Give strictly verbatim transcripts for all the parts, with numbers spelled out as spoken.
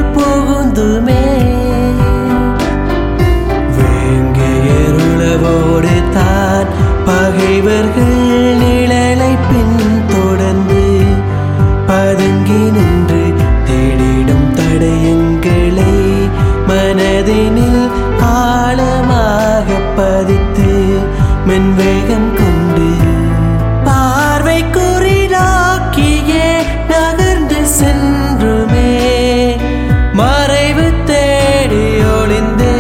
புகுந்துமே வேங்கையருளவோடு தான் பகைவர்கள் நிழலை பின் தொடர்ந்து பதுங்கி நின்று தேடிடும் தடயங்களை மனதினில் ஆழமாக பதித்து மென்வேகம் கொண்டு பார்வை குறிதாக்கியே நகர்ந்து சென்றுமே மறைவு தேடி ஒளிந்தே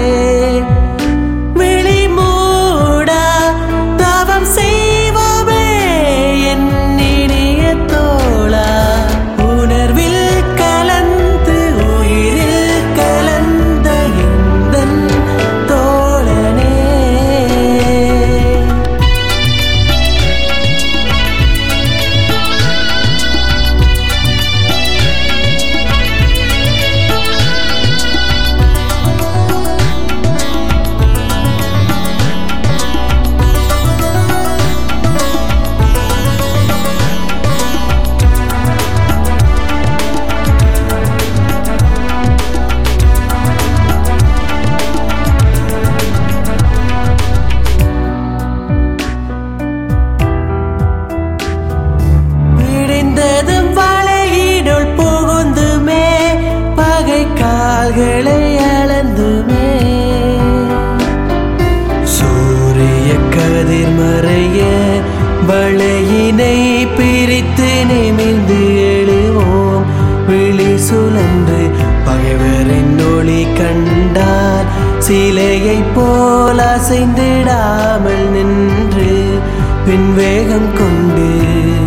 விழி மூடா தவம் செய்வோமே என் இனிய தோழா உணர்வில் கலந்து உயிரில் கலந்த எந்தன் தோழனே கால்களை அளந்துமே சூரிய கதிர் மறைய வளையினை பிரித்து நிமிர்ந்து எழுவோம் விழி சுழன்று பகைவரின் ஒளி கண்டால் சிலையை போல் அசைந்திடாமல் நின்று பின் வேகம் கொண்டு